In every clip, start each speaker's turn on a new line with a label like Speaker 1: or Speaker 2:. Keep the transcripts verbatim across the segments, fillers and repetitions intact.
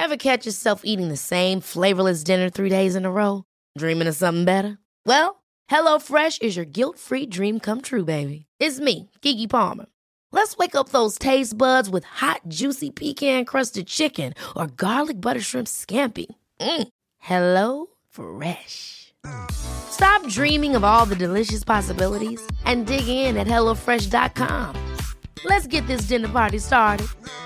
Speaker 1: Ever catch yourself eating the same flavorless dinner three days in a row? Dreaming of something better? Well, HelloFresh is your guilt-free dream come true, baby. It's me, Keke Palmer. Let's wake up those taste buds with hot, juicy pecan-crusted chicken or garlic butter shrimp scampi. Mm. Hello Fresh. Stop dreaming of all the delicious possibilities and dig in at hello fresh dot com. Let's get this dinner party started.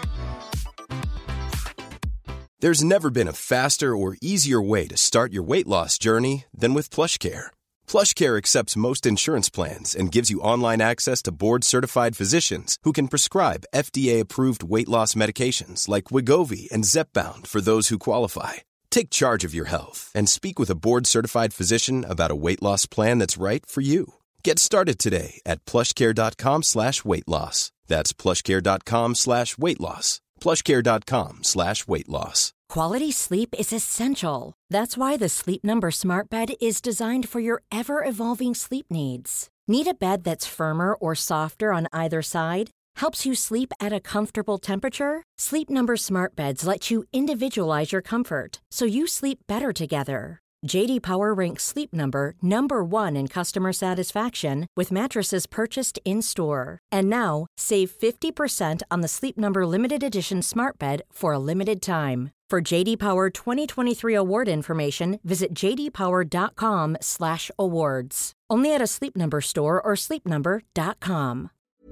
Speaker 2: There's never been a faster or easier way to start your weight loss journey than with PlushCare. PlushCare accepts most insurance plans and gives you online access to board-certified physicians who can prescribe F D A-approved weight loss medications like Wegovy and Zepbound for those who qualify. Take charge of your health and speak with a board-certified physician about a weight loss plan that's right for you. Get started today at plushcare.com slash weight loss. That's plushcare.com slash weight loss. plushcare.com slash weight loss.
Speaker 3: Quality sleep is essential. That's why the Sleep Number Smart Bed is designed for your ever-evolving sleep needs. Need a bed that's firmer or softer on either side? Helps you sleep at a comfortable temperature? Sleep Number Smart Beds let you individualize your comfort, so you sleep better together. J D Power ranks Sleep Number number one in customer satisfaction with mattresses purchased in-store. And now, save fifty percent on the Sleep Number Limited Edition Smart Bed for a limited time. For J D Power twenty twenty-three award information, visit j d power dot com slash awards. Only at a Sleep Number store or sleep number dot com.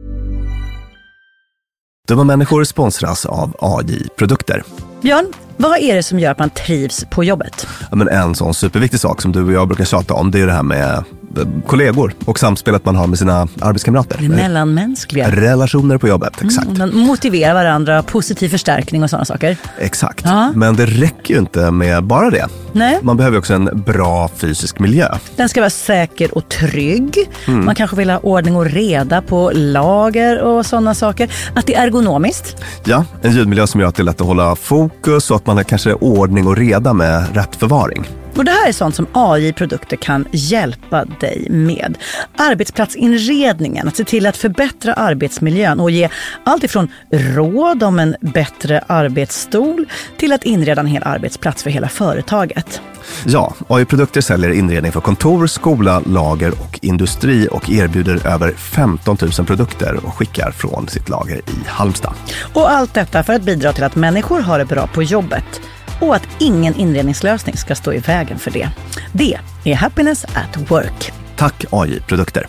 Speaker 4: Dumma människor sponsras av A J-produkter.
Speaker 5: Björn, vad är det som gör att man trivs på jobbet?
Speaker 4: Ja, men en sån superviktig sak som du och jag brukar tjata om, det är det här med kollegor och samspelet man har med sina arbetskamrater.
Speaker 5: Det mellanmänskliga.
Speaker 4: Relationer på jobbet, exakt.
Speaker 5: Mm, man motiverar varandra, positiv förstärkning och sådana saker.
Speaker 4: Exakt,
Speaker 5: ja.
Speaker 4: Men det räcker ju inte med bara det.
Speaker 5: Nej.
Speaker 4: Man behöver också en bra fysisk miljö.
Speaker 5: Den ska vara säker och trygg. Mm. Man kanske vill ha ordning och reda på lager och sådana saker. Att det är ergonomiskt.
Speaker 4: Ja, en ljudmiljö som gör att det är lätt att hålla fokus och att man har kanske ordning och reda med rätt förvaring.
Speaker 5: Och det här är sånt som A J-produkter kan hjälpa dig med. Arbetsplatsinredningen, att se till att förbättra arbetsmiljön och ge allt ifrån råd om en bättre arbetsstol till att inreda en hel arbetsplats för hela företaget.
Speaker 4: Ja, A J-produkter säljer inredning för kontor, skola, lager och industri och erbjuder över femton tusen produkter och skickar från sitt lager i Halmstad.
Speaker 5: Och allt detta för att bidra till att människor har det bra på jobbet. Och att ingen inredningslösning ska stå i vägen för det. Det är Happiness at Work.
Speaker 4: Tack A J-produkter.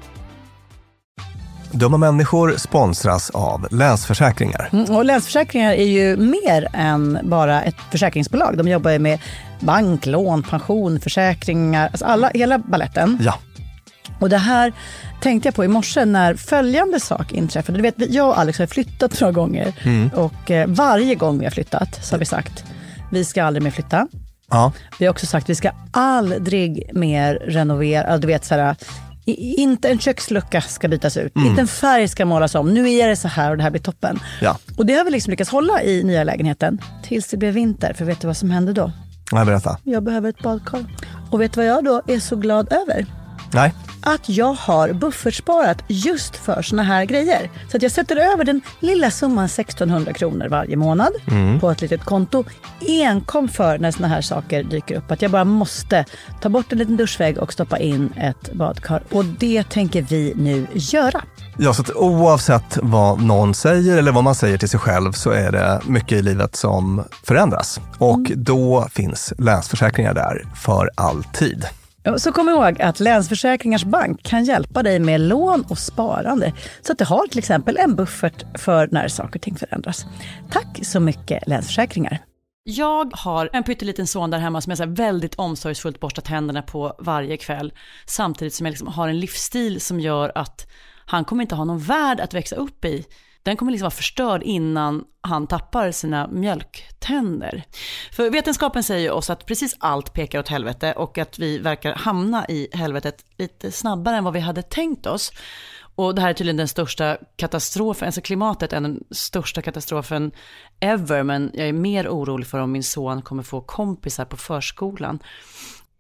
Speaker 4: Dumma människor sponsras av Länsförsäkringar.
Speaker 5: Mm, och Länsförsäkringar är ju mer än bara ett försäkringsbolag. De jobbar ju med bank, lån, pension, försäkringar. Alltså alla, hela balletten.
Speaker 4: Ja.
Speaker 5: Och det här tänkte jag på i morse när följande sak inträffade. Du vet, jag och Alex har flyttat några gånger. Mm. Och eh, varje gång vi har flyttat så har vi sagt vi ska aldrig mer flytta.
Speaker 4: Ja.
Speaker 5: Vi har också sagt vi ska aldrig mer renovera. Du vet så här, inte en kökslucka ska bytas ut. Mm. Inte en färg ska målas om. Nu är det så här och det här blir toppen.
Speaker 4: Ja.
Speaker 5: Och det har vi liksom lyckats hålla i nya lägenheten tills det blev vinter. För vet du vad som hände då?
Speaker 4: Jag berätta.
Speaker 5: Jag behöver ett badkar. Och vet du vad jag då är så glad över?
Speaker 4: Nej.
Speaker 5: Att jag har buffertsparat just för såna här grejer. Så att jag sätter över den lilla summan sextonhundra kronor varje månad mm. på ett litet konto. Enkom för när såna här saker dyker upp. Att jag bara måste ta bort en liten duschvägg och stoppa in ett badkar. Och det tänker vi nu göra.
Speaker 4: Ja, så att oavsett vad någon säger eller vad man säger till sig själv så är det mycket i livet som förändras. Och mm. då finns Länsförsäkringar där för alltid.
Speaker 5: Så kom ihåg att Länsförsäkringars bank kan hjälpa dig med lån och sparande så att du har till exempel en buffert för när saker och ting förändras. Tack så mycket Länsförsäkringar.
Speaker 6: Jag har en pytteliten son där hemma som jag så här väldigt omsorgsfullt borstar tänderna på varje kväll. Samtidigt som jag liksom har en livsstil som gör att han kommer inte ha någon värld att växa upp i. Den kommer liksom vara förstörd innan han tappar sina mjölktänder. För vetenskapen säger oss att precis allt pekar åt helvete och att vi verkar hamna i helvetet lite snabbare än vad vi hade tänkt oss. Och det här är tydligen den största katastrofen, alltså klimatet är den största katastrofen ever. Men jag är mer orolig för om min son kommer få kompisar på förskolan.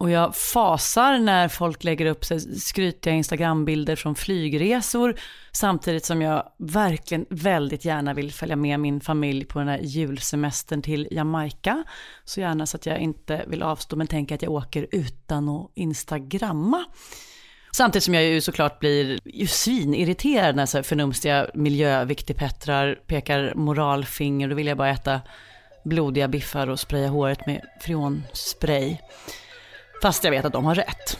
Speaker 6: Och jag fasar när folk lägger upp sig skrytiga Instagrambilder från flygresor, samtidigt som jag verkligen väldigt gärna vill följa med min familj på den här julsemestern till Jamaica. Så gärna så att jag inte vill avstå, men tänker att jag åker utan att instagramma. Samtidigt som jag ju såklart blir ju svinirriterad när så här förnumstiga miljöviktigpettrar pekar moralfinger. Då vill jag bara äta blodiga biffar och spraya håret med freonspray. Fast jag vet att de har rätt.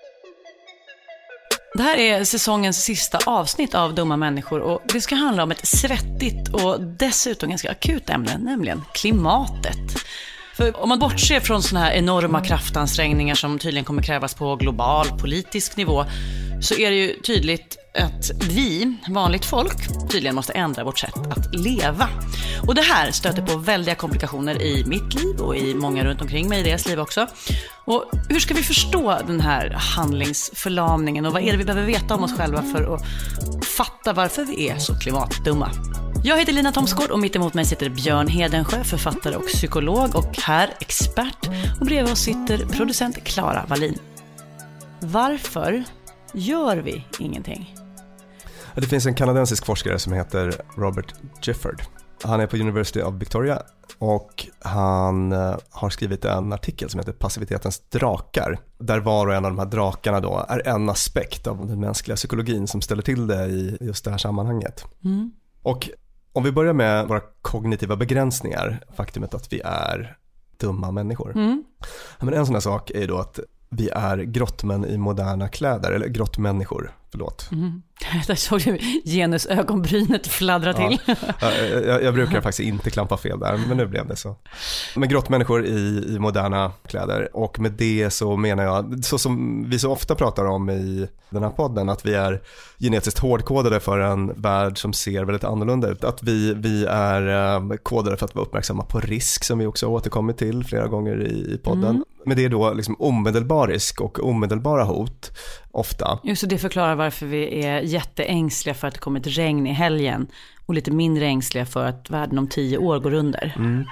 Speaker 6: Det här är säsongens sista avsnitt av Dumma människor och det ska handla om ett svettigt och dessutom ganska akut ämne, nämligen klimatet. För om man bortser från såna här enorma kraftansträngningar som tydligen kommer krävas på global politisk nivå, så är det ju tydligt att vi, vanligt folk, tydligen måste ändra vårt sätt att leva. Och det här stöter på väldiga komplikationer i mitt liv och i många runt omkring mig i deras liv också. Och hur ska vi förstå den här handlingsförlamningen och vad är det vi behöver veta om oss själva för att fatta varför vi är så klimatdumma? Jag heter Lina Thomsgård och mitt emot mig sitter Björn Hedensjö, författare och psykolog, och här expert. Och bredvid oss sitter producent Clara Wallin. Varför gör vi ingenting?
Speaker 4: Det finns en kanadensisk forskare som heter Robert Gifford. Han är på University of Victoria och han har skrivit en artikel som heter Passivitetens drakar. Där var och en av de här drakarna då är en aspekt av den mänskliga psykologin som ställer till det i just det här sammanhanget. Mm. Och om vi börjar med våra kognitiva begränsningar, faktumet att vi är dumma människor. Mm. Men en sån här sak är ju då att vi är grottmän i moderna kläder, eller grottmänniskor, förlåt.
Speaker 6: Mm. Där såg du genus ögonbrynet fladdra till.
Speaker 4: Ja, jag, jag, jag brukar faktiskt inte klampa fel där, men nu blev det så. Men grottmänniskor i, i moderna kläder, och med det så menar jag, så som vi så ofta pratar om i den här podden, att vi är genetiskt hårdkodade för en värld som ser väldigt annorlunda ut. Att vi, vi är eh, kodade för att vara uppmärksamma på risk, som vi också har återkommit till flera gånger i, i podden. Mm. Men det är då liksom omedelbar risk och omedelbara hot ofta.
Speaker 6: Just så det förklarar varför vi är jätteängsliga för att det kommer ett regn i helgen och lite mindre ängsliga för att världen om tio år går under. Mm.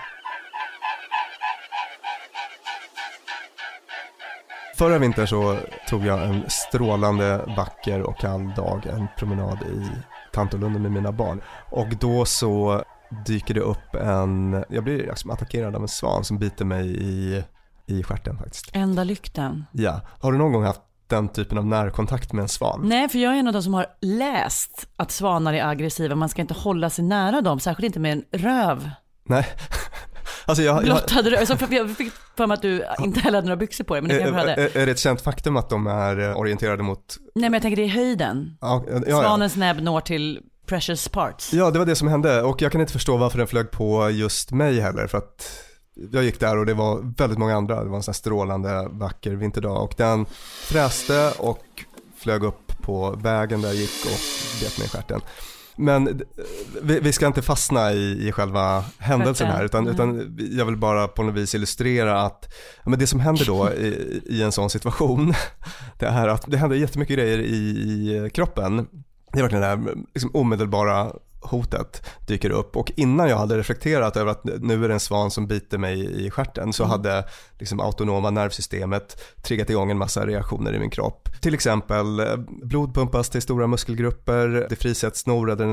Speaker 4: Förra vintern så tog jag en strålande, vacker och kall dag, en promenad i Tantolunden med mina barn. Och då så dyker det upp en, jag blir liksom attackerad av en svan som biter mig i, i stjärten faktiskt.
Speaker 6: Ända lykten.
Speaker 4: Ja, har du någon gång haft den typen av närkontakt med en svan?
Speaker 6: Nej, för jag är en av de som har läst att svanar är aggressiva. Man ska inte hålla sig nära dem, särskilt inte med en röv.
Speaker 4: Nej. Alltså jag,
Speaker 6: blottade röv. Så jag fick för mig att du inte heller hade några byxor på dig. Men det
Speaker 4: är,
Speaker 6: hade.
Speaker 4: Är, är det ett känt faktum att de är orienterade mot...
Speaker 6: Nej, men jag tänker det är höjden. Ja, ja, ja. Svanens näbb når till precious parts.
Speaker 4: Ja, det var det som hände. Och jag kan inte förstå varför den flög på just mig heller. För att jag gick där och det var väldigt många andra. Det var en sån här strålande, vacker vinterdag. Och den fräste och flög upp på vägen där jag gick och bet mig i stjärten. Men vi, vi ska inte fastna i, i själva händelsen här, utan, mm. utan jag vill bara på något vis illustrera att men det som händer då i, i en sån situation, det är att det händer jättemycket grejer i, i kroppen. Det är verkligen det här liksom omedelbara hotet dyker upp, och innan jag hade reflekterat över att nu är det en svan som biter mig i stjärten, så mm. hade liksom autonoma nervsystemet triggat igång en massa reaktioner i min kropp. Till exempel blod pumpas till stora muskelgrupper, det frisätts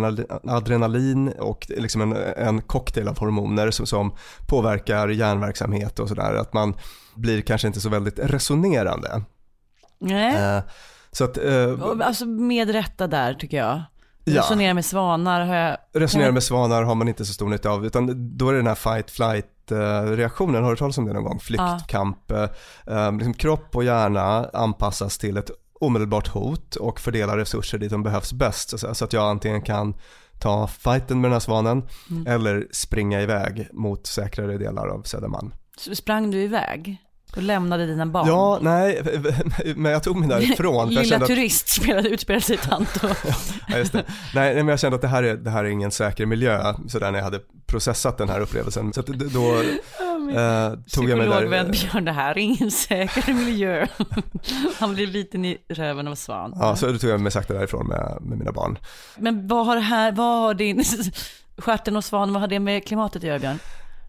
Speaker 4: noradrenalin och liksom en, en cocktail av hormoner som, som påverkar hjärnverksamhet och sådär, att man blir kanske inte så väldigt resonerande.
Speaker 6: Nej.
Speaker 4: Eh, så att, eh,
Speaker 6: alltså med rätta där tycker jag. Resonera med svanar har jag...
Speaker 4: Resonera med svanar har man inte så stor nytta av, utan då är det den här fight-flight-reaktionen. Har du talat om det någon gång? Flykt, ja. kamp. Eh, liksom kropp och hjärna anpassas till ett omedelbart hot och fördelar resurser dit de behövs bäst. Så, så att jag antingen kan ta fighten med den här svanen mm. eller springa iväg mot säkrare delar av Södermalm.
Speaker 6: Så sprang du iväg? Och lämnade dina barn?
Speaker 4: Ja, nej, men jag tog mig därifrån.
Speaker 6: Lilla
Speaker 4: jag
Speaker 6: turist att... spelade, utspelade sig tant. Och...
Speaker 4: ja, just det. Nej, men jag kände att det här är, det här är ingen säker miljö, så där när jag hade processat den här upplevelsen. Så att då oh, eh, tog jag mig där.
Speaker 6: Psykologvän Björn, det här är ingen säker miljö. Han blev liten i röven av svan.
Speaker 4: Ja, så då tog jag mig sakta därifrån med, med mina barn.
Speaker 6: Men vad har det här, vad har din stjärten och svan, vad har det med klimatet att göra, Björn?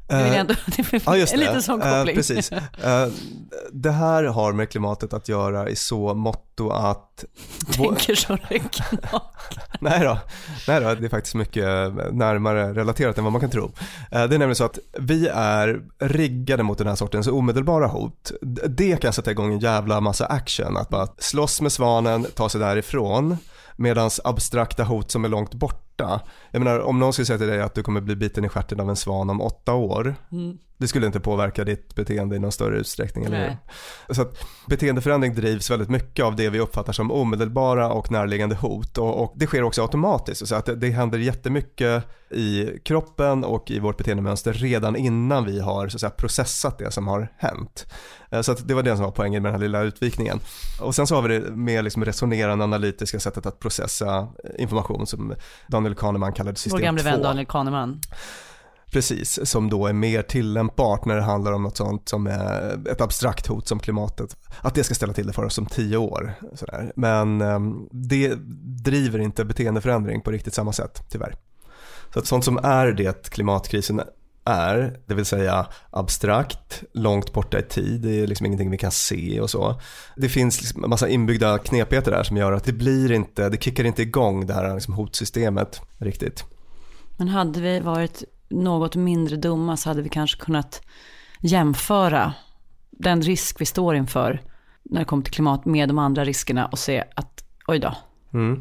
Speaker 6: Det vill jag ändå, det är
Speaker 4: ja, just det.
Speaker 6: En liten sån koppling.
Speaker 4: Uh, precis. Uh, det här har med klimatet att göra i så motto att...
Speaker 6: Tänker så regionalt.
Speaker 4: Nej då. Nej då, det är faktiskt mycket närmare relaterat än vad man kan tro. Uh, det är nämligen så att vi är riggade mot den här sortens omedelbara hot. Det kan sätta igång en jävla massa action. Att bara slåss med svanen, ta sig därifrån. Medans abstrakta hot som är långt borta. Jag menar, om någon skulle säga till dig att du kommer bli biten i stjärten av en svan om åtta år. Mm. Det skulle inte påverka ditt beteende i någon större utsträckning. Eller? Så att beteendeförändring drivs väldigt mycket av det vi uppfattar som omedelbara och närliggande hot. Och, och det sker också automatiskt. Så att det, det händer jättemycket i kroppen och i vårt beteendemönster redan innan vi har så att säga, processat det som har hänt. Så att det var det som var poängen med den här lilla utvikningen. Och sen så har vi det med liksom resonerande analytiska sättet att processa information som Daniel Kahneman kallade system två.
Speaker 6: Vår gamla vän Daniel Kahneman.
Speaker 4: Precis, som då är mer tillämpbart när det handlar om något sånt som är ett abstrakt hot som klimatet. Att det ska ställa till det för oss om tio år. Sådär. Men um, det driver inte beteendeförändring på riktigt samma sätt, tyvärr. Så att sånt som är det klimatkrisen är, det vill säga abstrakt, långt borta i tid, det är liksom ingenting vi kan se och så. Det finns liksom en massa inbyggda knepigheter där som gör att det blir inte, det kickar inte igång det här liksom hotsystemet riktigt.
Speaker 6: Men hade vi varit något mindre dumma så hade vi kanske kunnat jämföra den risk vi står inför när det kommer till klimat med de andra riskerna och se att, oj då.
Speaker 4: Mm.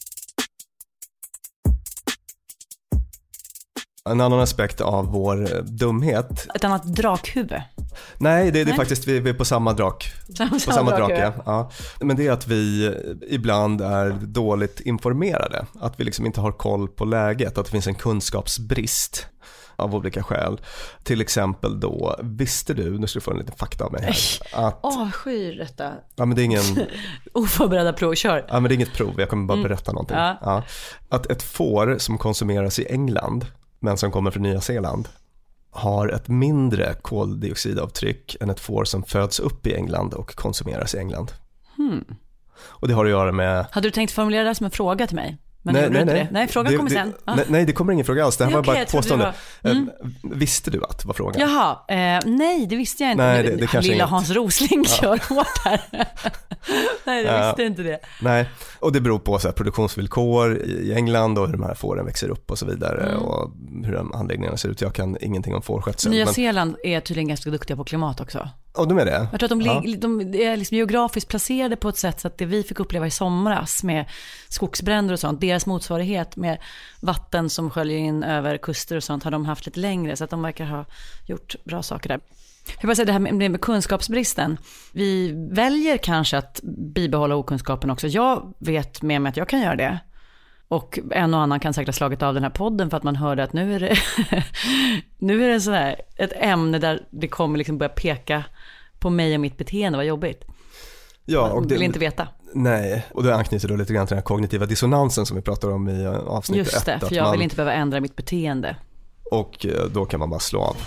Speaker 4: En annan aspekt av vår dumhet.
Speaker 6: Ett annat drakhuvud.
Speaker 4: Nej, det, det är Nej. faktiskt vi, vi är på samma drak.
Speaker 6: Samma,
Speaker 4: på
Speaker 6: samma,
Speaker 4: samma
Speaker 6: drake.
Speaker 4: drake. Ja. Men det är att vi ibland är dåligt informerade. Att vi liksom inte har koll på läget. Att det finns en kunskapsbrist av olika skäl. Till exempel då, visste du, nu ska du få en liten fakta av mig här. Att,
Speaker 6: Åh, skyr detta.
Speaker 4: Ja, men det är ingen...
Speaker 6: Oförberedda prov, kör.
Speaker 4: Ja, men det är inget prov, jag kommer bara berätta mm. någonting.
Speaker 6: Ja.
Speaker 4: Ja. Att ett får som konsumeras i England, men som kommer från Nya Zeeland, har ett mindre koldioxidavtryck än ett får som föds upp i England och konsumeras i England.
Speaker 6: Hmm.
Speaker 4: Och det har att göra med...
Speaker 6: Hade du tänkt formulera det som en fråga till mig? Men
Speaker 4: nej, nej, nej.
Speaker 6: Det. nej, frågan
Speaker 4: det,
Speaker 6: kommer
Speaker 4: det,
Speaker 6: sen. Ah.
Speaker 4: Nej, nej, det kommer ingen fråga alls. Det här var
Speaker 6: okay,
Speaker 4: bara ett påstående.
Speaker 6: Var... Mm.
Speaker 4: Visste du att var frågan?
Speaker 6: Jaha, eh, nej, det visste jag inte.
Speaker 4: Nej, det, det kanske
Speaker 6: Lilla
Speaker 4: inget.
Speaker 6: Hans Rosling ja. kör hårt här. nej, jag visste
Speaker 4: ja.
Speaker 6: inte det.
Speaker 4: Nej, och det beror på så här, produktionsvillkor i England och hur de här fåren växer upp och så vidare mm. och hur de anläggningarna ser ut. Jag kan ingenting om fårskötsel.
Speaker 6: Nya
Speaker 4: men...
Speaker 6: Zeeland är tydligen ganska duktiga på klimat också.
Speaker 4: Och de är det?
Speaker 6: Jag tror att de,
Speaker 4: ja.
Speaker 6: de är liksom geografiskt placerade på ett sätt så att det vi fick uppleva i somras med skogsbränder och sånt, deras motsvarighet med vatten som sköljer in över kuster och sånt har de haft lite längre, så att de verkar ha gjort bra saker där. Jag vill bara säga det här med, med kunskapsbristen. Vi väljer kanske att bibehålla okunskapen också. Jag vet med mig att jag kan göra det. Och en och annan kan säkert ha slagit av den här podden för att man hörde att nu är det nu är det så här ett ämne där det kommer liksom börja peka på mig och mitt beteende, vad jobbigt.
Speaker 4: Ja,
Speaker 6: man
Speaker 4: och
Speaker 6: vill
Speaker 4: det,
Speaker 6: inte veta.
Speaker 4: Nej, och det anknyter då lite grann till den här kognitiva dissonansen som vi pratar om i avsnitt ett.
Speaker 6: Just det, ett, för jag man, vill inte behöva ändra mitt beteende.
Speaker 4: Och då kan man bara slå av.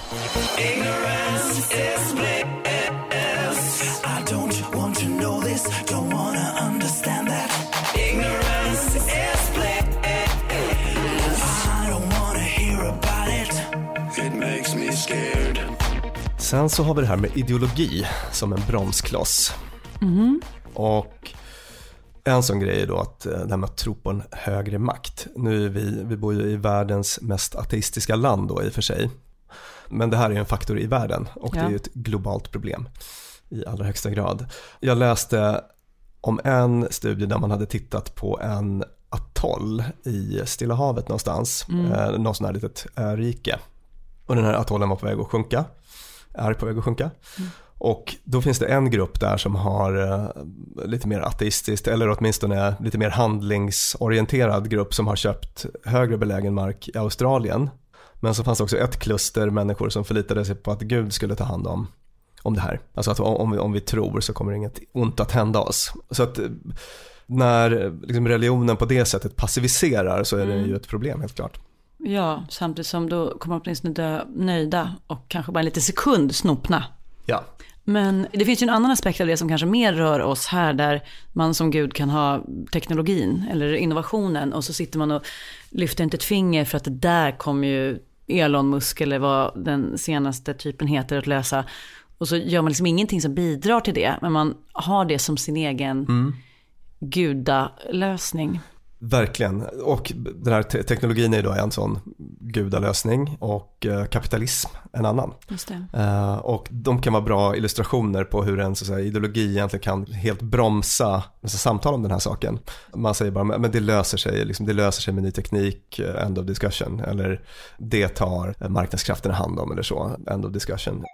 Speaker 4: Sen så har vi det här med ideologi som en bromskloss.
Speaker 6: Mm.
Speaker 4: Och en sån grej är då att det här med att tro på en högre makt. Nu är vi, vi bor ju i världens mest ateistiska land då i och för sig. Men det här är en faktor i världen och ja. Det är ju ett globalt problem i allra högsta grad. Jag läste om en studie där man hade tittat på en atoll i Stilla havet någonstans. Mm. Eh, någon sån här litet örike. Och den här atollen var på väg att sjunka. Är på väg att sjunka. Mm. Och då finns det en grupp där som har uh, lite mer ateistiskt eller åtminstone lite mer handlingsorienterad grupp som har köpt högre belägen mark i Australien. Men så fanns det också ett kluster människor som förlitade sig på att Gud skulle ta hand om, om det här. Alltså att om vi, om vi tror så kommer inget ont att hända oss. Så att när liksom religionen på det sättet passiviserar så är det mm. ju ett problem helt klart.
Speaker 6: Ja, samtidigt som då kommer man åtminstone dö nöjda och kanske bara en liten sekund snopna.
Speaker 4: Ja.
Speaker 6: Men det finns ju en annan aspekt av det som kanske mer rör oss här, där man som Gud kan ha teknologin eller innovationen och så sitter man och lyfter inte ett finger för att det där kommer ju Elon Musk eller vad den senaste typen heter att lösa. Och så gör man liksom ingenting som bidrar till det. Men man har det som sin egen mm. gudalösning.
Speaker 4: Verkligen. Och den här te- teknologin är då en sån gudalösning och eh, kapitalism en annan.
Speaker 6: Just det.
Speaker 4: Eh, och de kan vara bra illustrationer på hur en så att säga, ideologi egentligen kan helt bromsa alltså, samtal om den här saken. Man säger bara, men det löser sig, liksom, det löser sig med ny teknik, end of discussion. Eller det tar marknadskrafterna hand om eller så, end of discussion.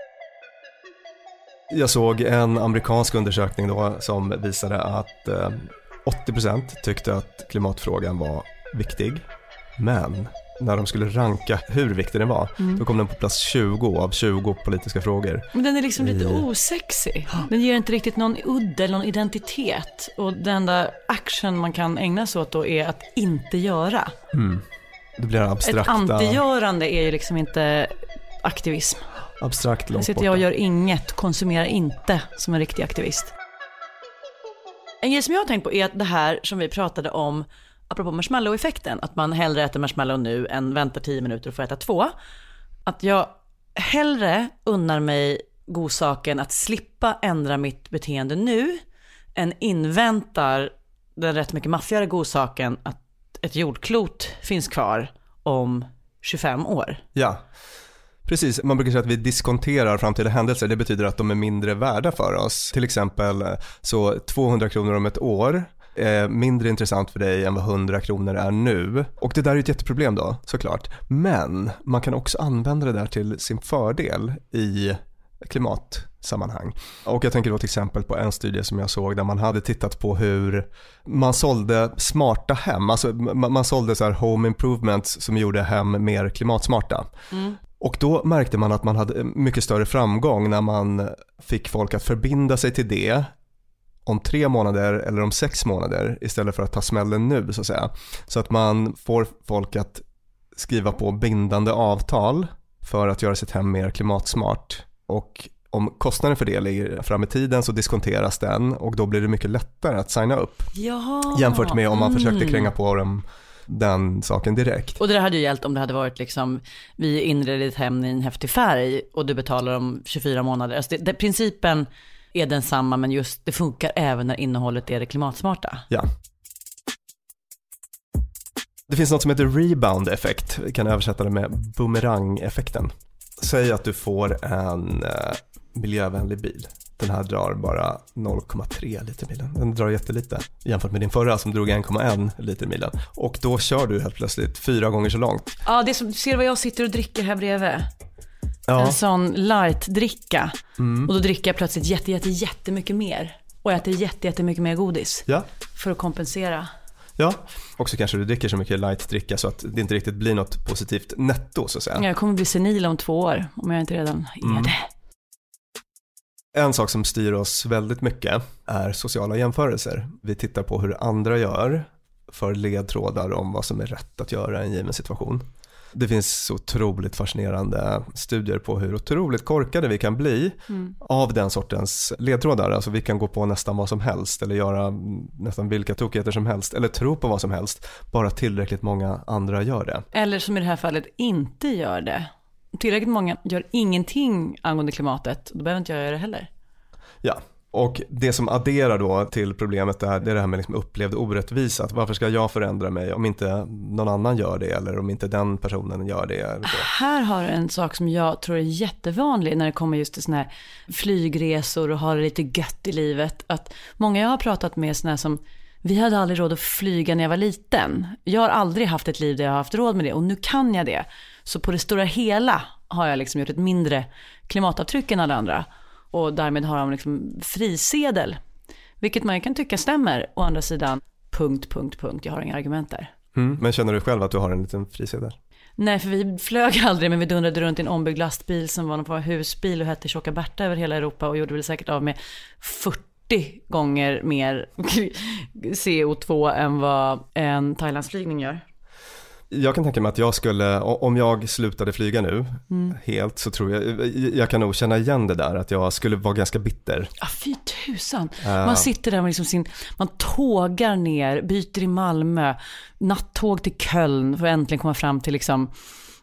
Speaker 4: Jag såg en amerikansk undersökning då som visade att eh, åttio procent tyckte att klimatfrågan var viktig, men när de skulle ranka hur viktig den var, mm. då kom den på plats tjugo av tjugo politiska frågor.
Speaker 6: Men den är liksom lite osexig. Den ger inte riktigt någon udd eller någon identitet. Och den enda action man kan ägna sig åt då är att inte göra.
Speaker 4: Mm. Det blir abstrakta...
Speaker 6: Ett antigörande är ju liksom inte aktivism.
Speaker 4: Abstrakt långt
Speaker 6: borta. Jag sitter och gör inget, konsumerar inte som en riktig aktivist. En grej som jag har tänkt på är att det här som vi pratade om apropå marshmallow-effekten, att man hellre äter marshmallow nu än väntar tio minuter och får äta två. Att jag hellre unnar mig godsaken att slippa ändra mitt beteende nu än inväntar den rätt mycket maffigare godsaken att ett jordklot finns kvar om tjugofem år.
Speaker 4: Ja. Precis, man brukar säga att vi diskonterar framtida händelser. Det betyder att de är mindre värda för oss. Till exempel så tvåhundra kronor om ett år är mindre intressant för dig än vad hundra kronor är nu. Och det där är ett jätteproblem då, såklart. Men man kan också använda det där till sin fördel i klimatsammanhang. Och jag tänker då till exempel på en studie som jag såg där man hade tittat på hur man sålde smarta hem. Alltså man, man sålde så här home improvements som gjorde hem mer klimatsmarta. Mm. Och då märkte man att man hade mycket större framgång när man fick folk att förbinda sig till det om tre månader eller om sex månader istället för att ta smällen nu så att säga. Så att man får folk att skriva på bindande avtal för att göra sitt hem mer klimatsmart. Och om kostnaden för det ligger fram i tiden så diskonteras den och då blir det mycket lättare att signa upp.
Speaker 6: Jaha.
Speaker 4: Jämfört med om man
Speaker 6: mm.
Speaker 4: försökte kränga på dem den saken direkt.
Speaker 6: Och det hade ju gällt om det hade varit liksom vi inreder ditt hem i en häftig färg och du betalar om tjugofyra månader. Alltså det, det, principen är densamma men just det funkar även när innehållet är det klimatsmarta.
Speaker 4: Ja. Det finns något som heter rebound-effekt. Vi kan översätta det med boomerang-effekten. Säg att du får en eh, miljövänlig bil. Den här drar bara noll komma tre liter milen. Den drar jättelite jämfört med din förra som drog en komma en liter milen. Och då kör du helt plötsligt fyra gånger så långt.
Speaker 6: Ja, det är som, ser vad jag sitter och dricker här bredvid.
Speaker 4: Ja.
Speaker 6: En sån light-dricka. Mm. Och då dricker jag plötsligt jätte, jätte, jättemycket mer. Och äter jätte, jättemycket mer godis.
Speaker 4: Ja.
Speaker 6: För att kompensera.
Speaker 4: Ja, och så kanske du dricker så mycket light-dricka så att det inte riktigt blir något positivt netto så att säga.
Speaker 6: Jag kommer bli senil om två år om jag inte redan är mm. det.
Speaker 4: En sak som styr oss väldigt mycket är sociala jämförelser. Vi tittar på hur andra gör för ledtrådar om vad som är rätt att göra i en given situation. Det finns så otroligt fascinerande studier på hur otroligt korkade vi kan bli mm. av den sortens ledtrådar. Alltså vi kan gå på nästan vad som helst eller göra nästan vilka tokigheter som helst eller tro på vad som helst. Bara tillräckligt många andra gör det.
Speaker 6: Eller som i det här fallet inte gör det. Tillräckligt många gör ingenting angående klimatet. Då behöver inte jag göra det heller.
Speaker 4: Ja. Och det som adderar då till problemet är det, är det här med liksom upplevd orättvisa. Att varför ska jag förändra mig om inte någon annan gör det eller om inte den personen gör det? Eller så.
Speaker 6: Här har du en sak som jag tror är jättevanlig när det kommer just till såna här flygresor och har det lite gött i livet. Att många jag har pratat med såna här som vi hade aldrig råd att flyga när jag var liten. Jag har aldrig haft ett liv där jag har haft råd med det och nu kan jag det. Så på det stora hela har jag liksom gjort ett mindre klimatavtryck än alla andra. Och därmed har de liksom frisedel. Vilket man kan tycka stämmer. Å andra sidan, punkt, punkt, punkt. Jag har inga argument där.
Speaker 4: Mm, men känner du själv att du har en liten frisedel?
Speaker 6: Nej, för vi flög aldrig. Men vi dundrade runt i en ombyggd lastbil som var någon husbil och hette Tjocka Berta över hela Europa. Och gjorde väl säkert av med fyrtio gånger mer C O två än vad en Thailandsflygning gör.
Speaker 4: Jag kan tänka mig att jag skulle, om jag slutade flyga nu mm. helt så tror jag, jag kan nog känna igen det där att jag skulle vara ganska bitter.
Speaker 6: Ja, fy tusan. Uh. Man sitter där med liksom sin, man tågar ner, byter i Malmö, nattåg till Köln för att äntligen komma fram till liksom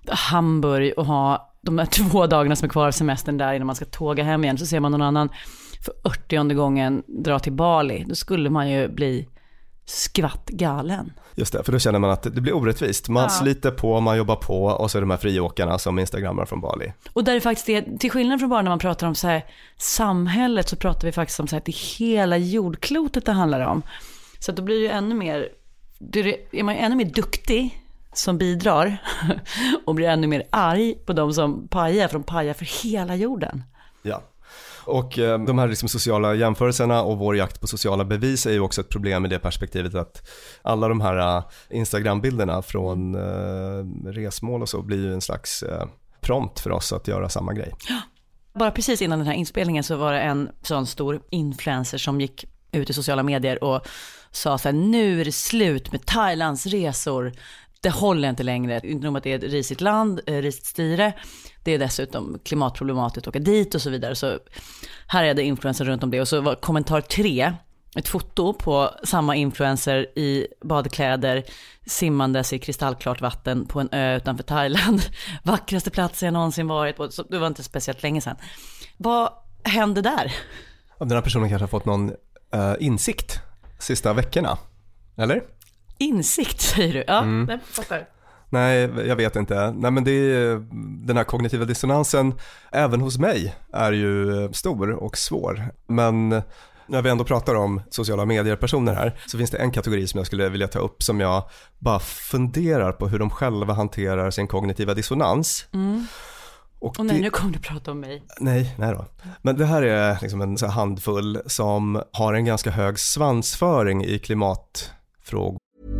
Speaker 6: Hamburg och ha de där två dagarna som är kvar av semestern där innan man ska tåga hem igen, så ser man någon annan för åttionde gången dra till Bali, då skulle man ju bli skvatt galen.
Speaker 4: Just det, för då känner man att det blir orättvist. Man ja. sliter på, man jobbar på och så är de här friåkarna som instagrammar från Bali.
Speaker 6: Och där är faktiskt det, till skillnad från bara när man pratar om så här, samhället, så pratar vi faktiskt om så här, att det är hela jordklotet det handlar om. Så att då blir ju ännu mer, då är man ju ännu mer duktig som bidrar och blir ännu mer arg på de som pajar, för de pajar för hela jorden.
Speaker 4: Ja. Och eh, de här liksom sociala jämförelserna och vår jakt på sociala bevis är ju också ett problem i det perspektivet att alla de här uh, Instagram-bilderna från uh, resmål och så blir ju en slags uh, prompt för oss att göra samma grej.
Speaker 6: Bara precis innan den här inspelningen så var det en sån stor influencer som gick ut i sociala medier och sa så här: nu är det slut med Thailands resor. Det håller inte längre. Inte om att det är ett risigt land, risigt styre. Det är dessutom klimatproblematiskt att åka dit och så vidare. Så här är det influencer runt om det. Och så var kommentar tre, ett foto på samma influencer i badkläder simmandes i kristallklart vatten på en ö utanför Thailand. Vackraste platsen jag någonsin varit på. Så det var inte speciellt länge sedan. Vad hände där?
Speaker 4: Den här personen kanske har fått någon uh, insikt sista veckorna. Eller?
Speaker 6: Insikt säger du? Ja,
Speaker 4: mm.
Speaker 6: det fattar.
Speaker 4: Nej, jag vet inte. Nej, men det är, den här kognitiva dissonansen även hos mig är ju stor och svår. Men när vi ändå pratar om sociala medier-personer här så finns det en kategori som jag skulle vilja ta upp som jag bara funderar på hur de själva hanterar sin kognitiva dissonans.
Speaker 6: Mm. Och, och nej,
Speaker 4: det...
Speaker 6: nu kommer du prata om mig.
Speaker 4: Nej, nej då. Men det här är liksom en så här handfull som har en ganska hög svansföring i klimatfrågor.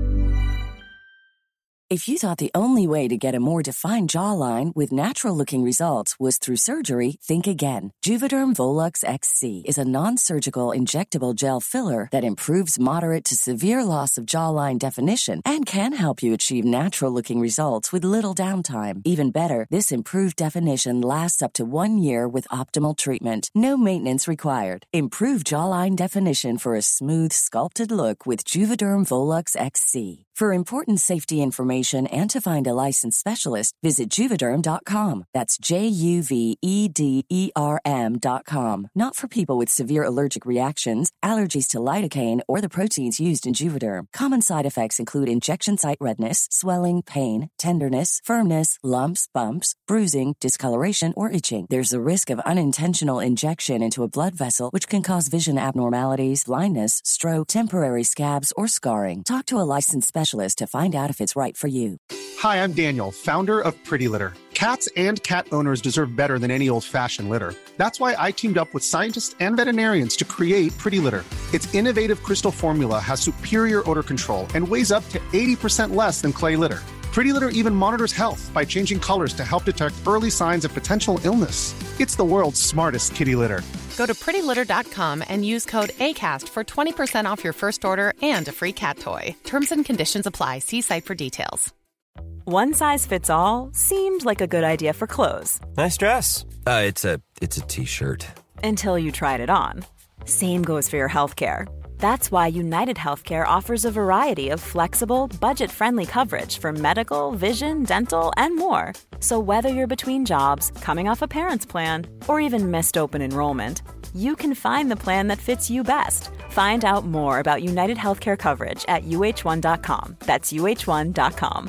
Speaker 7: If you thought the only way to get a more defined jawline with natural-looking results was through surgery, think again. Juvederm Volux X C is a non-surgical injectable gel filler that improves moderate to severe loss of jawline definition and can help you achieve natural-looking results with little downtime. Even better, this improved definition lasts up to one year with optimal treatment. No maintenance required. Improve jawline definition for a smooth, sculpted look with Juvederm Volux X C. For important safety information and to find a licensed specialist, visit Juvederm dot com. That's J U V E D E R M dot com. Not for people with severe allergic reactions, allergies to lidocaine, or the proteins used in Juvederm. Common side effects include injection site redness, swelling, pain, tenderness, firmness, lumps, bumps, bruising, discoloration, or itching. There's a risk of unintentional injection into a blood vessel, which can cause vision abnormalities, blindness, stroke, temporary scabs, or scarring. Talk to a licensed specialist to find out if it's right for you.
Speaker 8: Hi, I'm Daniel, founder of Pretty Litter. Cats and cat owners deserve better than any old-fashioned litter. That's why I teamed up with scientists and veterinarians to create Pretty Litter. Its innovative crystal formula has superior odor control and weighs up to eighty percent less than clay litter. Pretty Litter even monitors health by changing colors to help detect early signs of potential illness. It's the world's smartest kitty litter.
Speaker 9: Go to pretty litter dot com and use code ACAST for twenty percent off your first order and a free cat toy. Terms and conditions apply. See site for details.
Speaker 10: One size fits all seemed like a good idea for clothes.
Speaker 11: Nice dress. Uh, it's a it's a t-shirt.
Speaker 10: Until you tried it on. Same goes for your healthcare. That's why United Healthcare offers a variety of flexible, budget-friendly coverage for medical, vision, dental, and more. So whether you're between jobs, coming off a parent's plan, or even missed open enrollment, you can find the plan that fits you best. Find out more about United Healthcare coverage at U H one dot com. That's U H one dot com.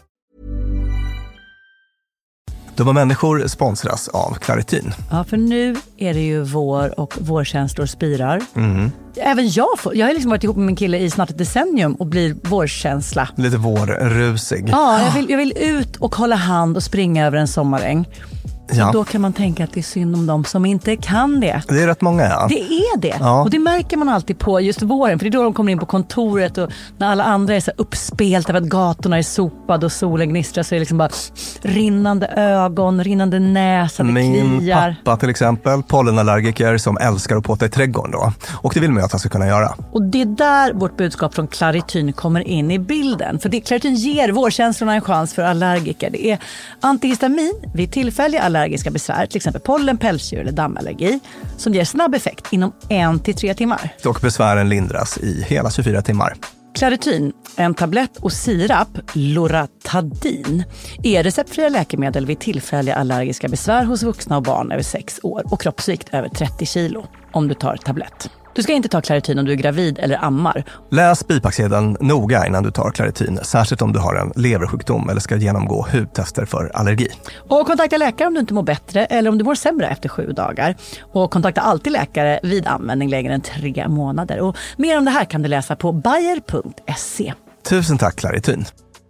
Speaker 12: Dumma människor sponsras av Claritin.
Speaker 5: Ja, för nu är det ju vår och vårkänslor spirar.
Speaker 12: Mm.
Speaker 5: Även jag får, jag har liksom varit ihop med min kille i snart ett decennium och blir vårkänsla.
Speaker 12: Lite vårrusig.
Speaker 5: Ja, jag vill, jag vill ut och hålla hand och springa över en sommaräng. Ja. Då kan man tänka att det är synd om dem som inte kan det.
Speaker 12: Det är rätt många, ja.
Speaker 5: Det är det.
Speaker 12: Ja.
Speaker 5: Och det märker man alltid på just våren. För det är då de kommer in på kontoret och när alla andra är så uppspelt av att gatorna är sopade och solen gnistrar så är det liksom bara rinnande ögon, rinnande näsa, det
Speaker 12: Min
Speaker 5: kliar.
Speaker 12: pappa till exempel, pollenallergiker som älskar att påta i trädgården då. Och det vill man ju att han ska kunna göra.
Speaker 5: Och det är där vårt budskap från Claritin kommer in i bilden. För det, Claritin ger vårkänslorna en chans för allergiker. Det är antihistamin vid tillfälliga allergiska besvär, till exempel pollen, pälsdjur eller dammallergi, som ger snabb effekt inom en till tre timmar.
Speaker 12: Och besvären lindras i hela tjugofyra timmar.
Speaker 5: Clarityn, en tablett och sirap, Loratadin, är receptfria läkemedel vid tillfälliga allergiska besvär hos vuxna och barn över sex år och kroppsvikt över trettio kilo om du tar tablett. Du ska inte ta Clarityn om du är gravid eller ammar.
Speaker 12: Läs bipacksedeln noga innan du tar Clarityn, särskilt om du har en leversjukdom eller ska genomgå hudtester för allergi.
Speaker 5: Och kontakta läkare om du inte mår bättre eller om du mår sämre efter sju dagar. Och kontakta alltid läkare vid användning längre än tre månader. Och mer om det här kan du läsa på bayer punkt se.
Speaker 12: Tusen tack Clarityn.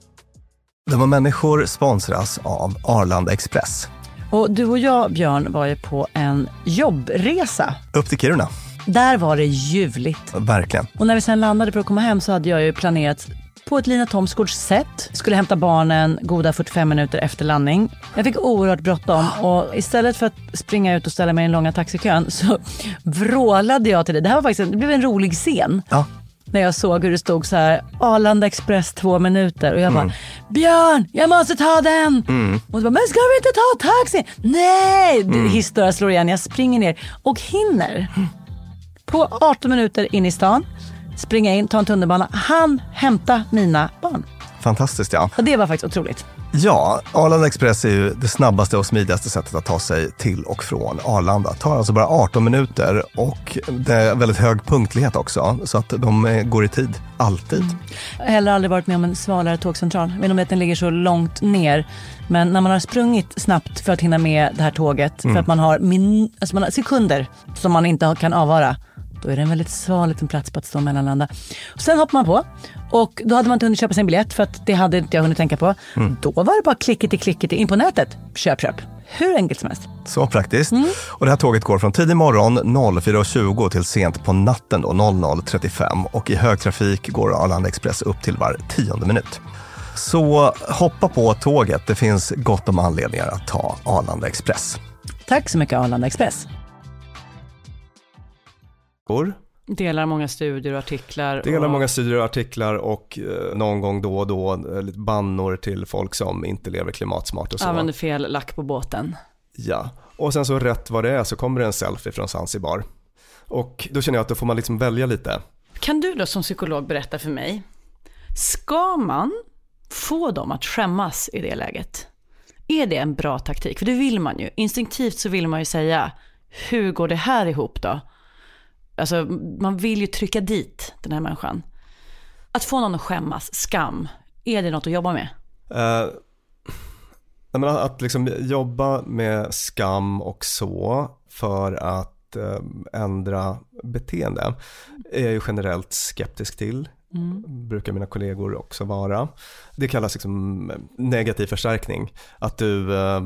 Speaker 12: De här människor sponsras av Arlanda Express.
Speaker 5: Och du och jag, Björn, var ju på en jobbresa.
Speaker 12: Upp till Kiruna.
Speaker 5: Där var det ljuvligt.
Speaker 12: Verkligen.
Speaker 5: Och när vi sen landade för att komma hem så hade jag ju planerat på ett Lina Thomsgårds sätt. Skulle hämta barnen goda fyrtiofem minuter efter landning. Jag fick oerhört bråttom och istället för att springa ut och ställa mig i en långa taxikön så vrålade jag till det. Det här var faktiskt en, det blev en rolig scen.
Speaker 12: Ja.
Speaker 5: När jag såg hur det stod så här Arlanda Express två minuter och jag bara mm. Björn, jag måste ta den. Mm. Och så bara, men ska vi inte ta taxi? Nej, mm. Historia slår igen. Jag springer ner och hinner på arton minuter in i stan, springa in, ta en tunnelbana, han hämta mina barn.
Speaker 12: Fantastiskt, ja.
Speaker 5: Och det var faktiskt otroligt.
Speaker 12: Ja, Arlanda Express är ju det snabbaste och smidigaste sättet att ta sig till och från Arlanda. Det tar alltså bara arton minuter och det är väldigt hög punktlighet också, så att de går i tid, alltid. Mm.
Speaker 5: Jag har heller aldrig varit med om en svalare tågcentral. Jag vet inte om den ligger så långt ner, men när man har sprungit snabbt för att hinna med det här tåget, mm. för att man har, min, alltså man har sekunder som man inte kan avvara, då är det en väldigt sval liten plats på att stå och mellanlanda. Och sen hoppar man på och då hade man inte hunnit köpa sin biljett för att det hade inte jag hunnit tänka på. Mm. Då var det bara klicket i klicket in på nätet. Köp, köp. Hur enkelt som helst.
Speaker 12: Så praktiskt. Mm. Och det här tåget går från tidig morgon fyra tjugo till sent på natten då noll noll trettiofem. Och i högtrafik går Arlanda Express upp till var tionde minut. Så hoppa på tåget. Det finns gott om anledningar att ta Arlanda Express.
Speaker 5: Tack så mycket Arlanda Express.
Speaker 6: Delar många studier och artiklar.
Speaker 4: Delar
Speaker 6: och...
Speaker 4: många studier och artiklar och eh, någon gång då och då eh, lite bannor till folk som inte lever klimatsmart och så.
Speaker 6: Använder fel lack på båten.
Speaker 4: Ja, och sen så rätt vad det är så kommer det en selfie från Zanzibar. Och då känner jag att då får man liksom välja lite.
Speaker 6: Kan du då som psykolog berätta för mig, ska man få dem att skämmas i det läget? Är det en bra taktik? För det vill man ju. Instinktivt så vill man ju säga, hur går det här ihop då? Alltså man vill ju trycka dit den här människan. Att få någon att skämmas, skam, är det något att jobba med?
Speaker 4: Uh, jag menar, att liksom jobba med skam och så för att uh, ändra beteende är jag ju generellt skeptisk till. Mm. Brukar mina kollegor också vara. Det kallas liksom negativ förstärkning. Att du uh,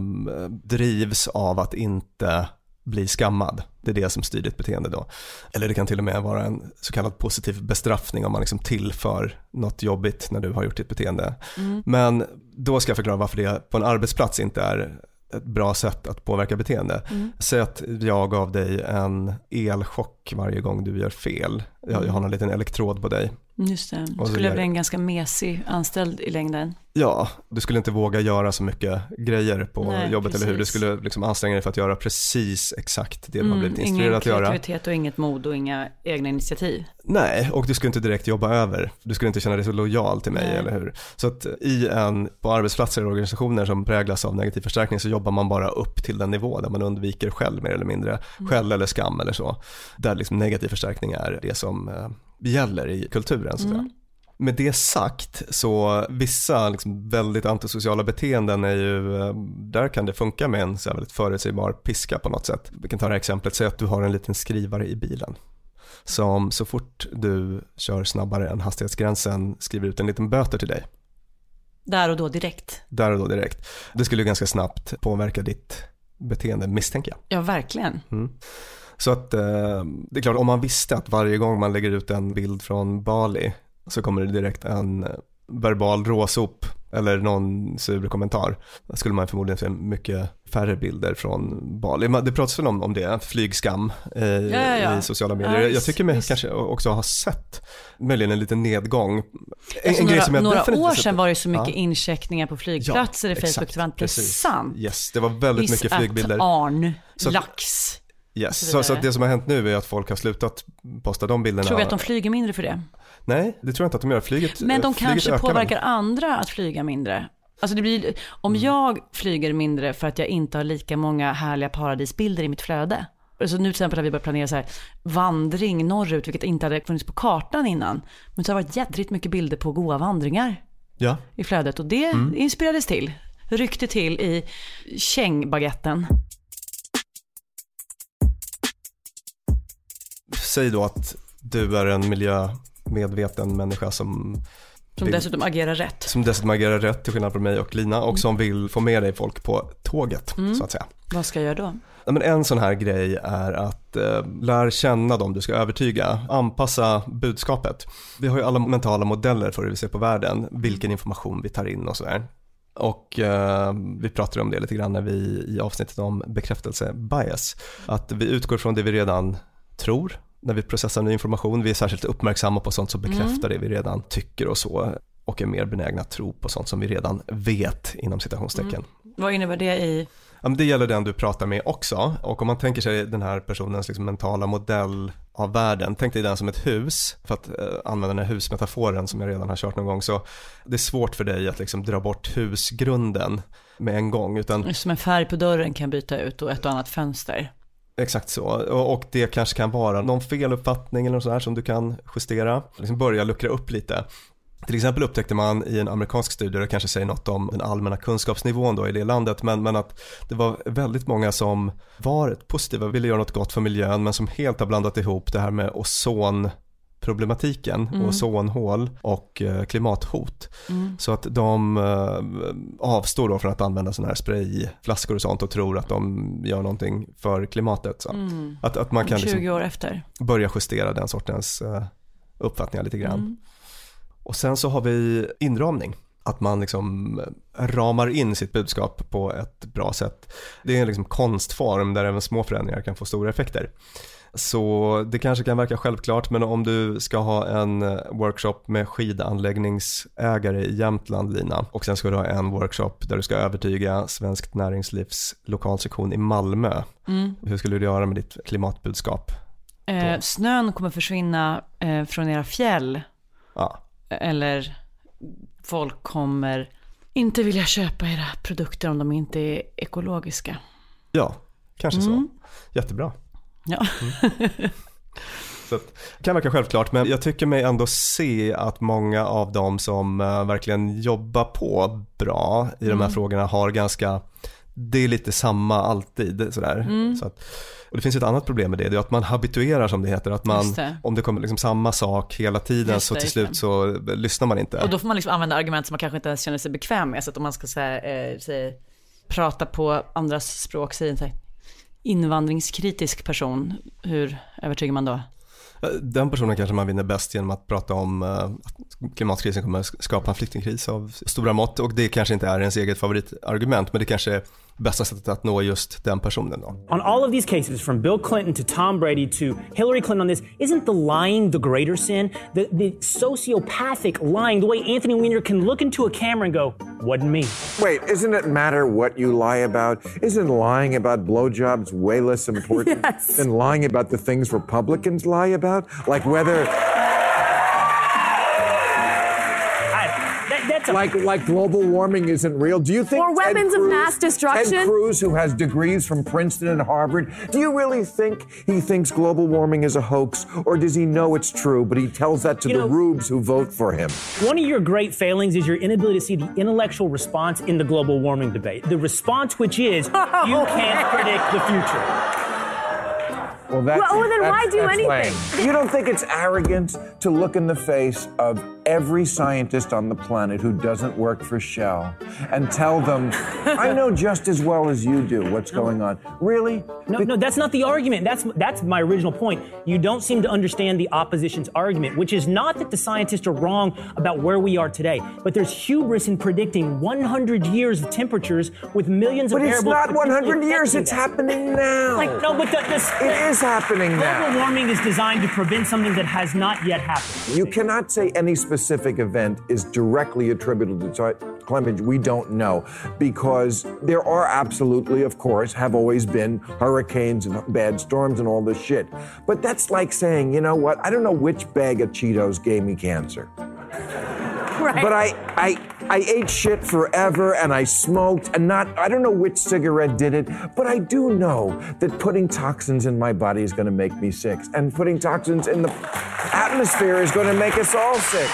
Speaker 4: drivs av att inte bli skammad. Det är det som styr ditt beteende då. Eller det kan till och med vara en så kallad positiv bestraffning om man liksom tillför något jobbigt när du har gjort ditt beteende. Mm. Men då ska jag förklara varför det på en arbetsplats inte är ett bra sätt att påverka beteende. Mm. Säg att jag gav dig en elchock varje gång du gör fel. Jag, jag har en liten elektrod på dig.
Speaker 6: Just det. Du skulle bli en ganska mesig anställd i längden.
Speaker 4: Ja, du skulle inte våga göra så mycket grejer på Nej, jobbet, precis. Eller hur? Du skulle liksom anstränga dig för att göra precis exakt det du mm, har blivit instruerad att göra.
Speaker 6: Ingen kreativitet och inget mod och inga egna initiativ.
Speaker 4: Nej, och du skulle inte direkt jobba över. Du skulle inte känna dig så lojal till mig, Nej. Eller hur? Så att i en, på arbetsplatser och organisationer som präglas av negativ förstärkning så jobbar man bara upp till den nivå där man undviker skäll mer eller mindre. Mm. Skäll eller skam eller så. Där liksom negativ förstärkning är det som eh, gäller i kulturen. Så mm. Med det sagt så vissa liksom väldigt antisociala beteenden är ju, där kan det funka med en så väldigt förutsägbar piska på något sätt. Vi kan ta det här exemplet, säg att du har en liten skrivare i bilen som så fort du kör snabbare än hastighetsgränsen skriver ut en liten böter till dig.
Speaker 6: Där och då direkt.
Speaker 4: Där och då direkt. Det skulle ju ganska snabbt påverka ditt beteende, misstänker jag.
Speaker 6: Ja, verkligen.
Speaker 4: Mm. Så att eh, det är klart, om man visste att varje gång man lägger ut en bild från Bali så kommer det direkt en verbal råsop eller någon sur kommentar. Då skulle man förmodligen se mycket färre bilder från Bali. Det pratas väl om, om det, flygskam i, ja, ja, ja. i sociala medier. Ja, jag tycker mig kanske också ha sett möjligen en liten nedgång. En,
Speaker 6: alltså
Speaker 4: en
Speaker 6: några
Speaker 4: som jag
Speaker 6: några år sedan var det så mycket ja. incheckningar på flygplatser ja, i Facebook. Det var inte
Speaker 4: precis.
Speaker 6: sant.
Speaker 4: Yes, det var väldigt
Speaker 6: Is
Speaker 4: mycket flygbilder.
Speaker 6: Arn, så, lax.
Speaker 4: Yes, så, så att det som har hänt nu är att folk har slutat posta de bilderna.
Speaker 6: Tror vi att de flyger mindre för det?
Speaker 4: Nej, det tror jag inte att de gör. Flyget,
Speaker 6: Men de
Speaker 4: flyget
Speaker 6: kanske
Speaker 4: ökar
Speaker 6: påverkar
Speaker 4: dem.
Speaker 6: andra att flyga mindre. Alltså det blir, om jag flyger mindre för att jag inte har lika många härliga paradisbilder i mitt flöde. Så nu till exempel har vi börjat planera så här vandring norrut, vilket inte hade funnits på kartan innan. Men så har det varit jädrigt mycket bilder på goda vandringar
Speaker 4: ja.
Speaker 6: i flödet. Och det mm. inspirerades till, ryckte till i kängbagetten.
Speaker 4: Säg då att du är en miljömedveten människa som...
Speaker 6: Som
Speaker 4: vill,
Speaker 6: dessutom agerar rätt.
Speaker 4: Som dessutom agerar rätt till skillnad från mig och Lina. Och mm. som vill få med dig folk på tåget, mm. så att säga.
Speaker 6: Vad ska jag göra då?
Speaker 4: Ja, men en sån här grej är att eh, lära känna dem du ska övertyga. Anpassa budskapet. Vi har ju alla mentala modeller för hur vi ser på världen. Vilken information vi tar in och sådär. Och eh, vi pratade om det lite grann när vi i avsnittet om bekräftelse bias. Att vi utgår från det vi redan tror. När vi processar ny information, vi är särskilt uppmärksamma på sånt som bekräftar mm. det vi redan tycker och så. Och är mer benägna att tro på sånt som vi redan vet inom citationstecken. Mm.
Speaker 6: Vad innebär det i?
Speaker 4: Ja, men det gäller den du pratar med också. Och om man tänker sig den här personens liksom mentala modell av världen. Tänk dig den som ett hus. För att eh, använda den här husmetaforen som jag redan har kört någon gång. Så det är svårt för dig att liksom dra bort husgrunden med en gång. Utan...
Speaker 6: Som en färg på dörren kan byta ut och ett och annat fönster.
Speaker 4: Exakt så. Och det kanske kan vara någon feluppfattning eller något sånt här som du kan justera. Liksom börja luckra upp lite. Till exempel upptäckte man i en amerikansk studie, det kanske säger något om den allmänna kunskapsnivån då i det landet, men, men att det var väldigt många som var positiva, ville göra något gott för miljön, men som helt har blandat ihop det här med ozonproblematiken, mm. ozonhål och eh, klimathot. Mm. Så att de eh, avstår då från att använda sådana här sprayflaskor och sånt och tror att de gör någonting för klimatet. Så. Mm. Att, att man kan
Speaker 6: tjugo
Speaker 4: liksom
Speaker 6: år efter
Speaker 4: börja justera den sortens eh, uppfattningar lite grann. Mm. Och sen så har vi inramning. Att man liksom ramar in sitt budskap på ett bra sätt. Det är en liksom konstform där även små förändringar kan få stora effekter. Så det kanske kan verka självklart, men om du ska ha en workshop med skidanläggningsägare i Jämtland, Lina, och sen ska du ha en workshop där du ska övertyga Svenskt Näringslivs lokalsektion i Malmö. Mm. Hur skulle du göra med ditt klimatbudskap?
Speaker 6: Eh, snön kommer försvinna eh, från era fjäll.
Speaker 4: Ja.
Speaker 6: Eller folk kommer inte vilja köpa era produkter om de inte är ekologiska.
Speaker 4: Ja, kanske mm. så. Jättebra.
Speaker 6: Ja.
Speaker 4: Mm. Så att, det kan verka självklart, men jag tycker mig ändå se att många av dem som uh, verkligen jobbar på bra i mm. de här frågorna har ganska, det är lite samma alltid sådär. Mm. Så att, och det finns ett annat problem med det, det är att man habituerar som det heter, att man, det. om det kommer liksom samma sak hela tiden det, så till slut så lyssnar man inte.
Speaker 6: Och då får man liksom använda argument som man kanske inte ens känner sig bekväm med, så att om man ska säga, eh, säga, prata på andras språk, säga en invandringskritisk person, hur övertygar man då?
Speaker 4: Den personen kanske man vinner bäst genom att prata om att klimatkrisen kommer skapa en flyktingkris av stora mått, och det kanske inte är ens eget favoritargument, men det kanske är bästa sättet att nå just den personen då.
Speaker 13: On all of these cases, from Bill Clinton to Tom Brady to Hillary Clinton on this, isn't the lying the greater sin? The, the sociopathic lying, the way Anthony Weiner can look into a camera and go, wasn't me.
Speaker 14: Wait, isn't it matter what you lie about? Isn't lying about blowjobs way less important yes. than lying about the things Republicans lie about? Like whether... Like, like global warming isn't real. Do you think
Speaker 15: or weapons Ted Cruz, of mass destruction?
Speaker 14: Ted Cruz, who has degrees from Princeton and Harvard, do you really think he thinks global warming is a hoax, or does he know it's true, but he tells that to you the know, rubes who vote for him?
Speaker 13: One of your great failings is your inability to see the intellectual response in the global warming debate. The response, which is, you can't predict the future.
Speaker 14: Well, that's,
Speaker 15: well, well then
Speaker 14: that's,
Speaker 15: why do anything?
Speaker 14: Lame. You don't think it's arrogant to look in the face of every scientist on the planet who doesn't work for Shell and tell them, I know just as well as you do what's no. going on. Really?
Speaker 13: No, Be- no, that's not the argument. That's that's my original point. You don't seem to understand the opposition's argument, which is not that the scientists are wrong about where we are today, but there's hubris in predicting one hundred years of temperatures with millions
Speaker 14: but
Speaker 13: of variables.
Speaker 14: But it's not one hundred years, it's
Speaker 13: that.
Speaker 14: happening now.
Speaker 13: Like, no, but the, this,
Speaker 14: it is happening now.
Speaker 13: Global warming is designed to prevent something that has not yet happened.
Speaker 14: You cannot say any specific event is directly attributable to climate, we don't know. Because there are absolutely, of course, have always been hurricanes and bad storms and all this shit. But that's like saying, you know what, I don't know which bag of Cheetos gave me cancer. Right. But I, I, I ate shit forever and I smoked and not, I don't know which cigarette did it, but I do know that putting toxins in my body is going to make me sick. And putting toxins in the atmosphere is going to make us all sick.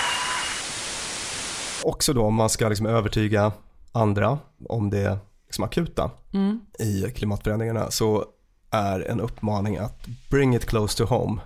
Speaker 4: Också då om man ska liksom övertyga andra om det liksom akuta mm. i klimatförändringarna, så är en uppmaning att bring it close to home.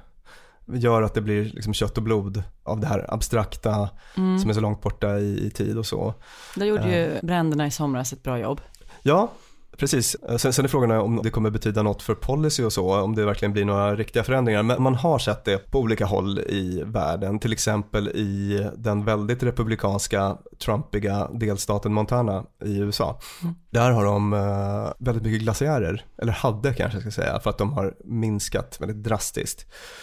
Speaker 4: Gör att det blir liksom kött och blod av det här abstrakta mm. som är så långt borta i, i tid och så.
Speaker 6: Där gjorde ju bränderna i somras ett bra jobb.
Speaker 4: Ja, precis. Sen, sen är frågan om det kommer betyda något för policy och så, om det verkligen blir några riktiga förändringar. Men man har sett det på olika håll i världen, till exempel i den väldigt republikanska, trumpiga delstaten Montana i U S A. Mm. Där har de uh, väldigt mycket glaciärer, eller hade kanske jag ska säga, för att de har minskat väldigt drastiskt.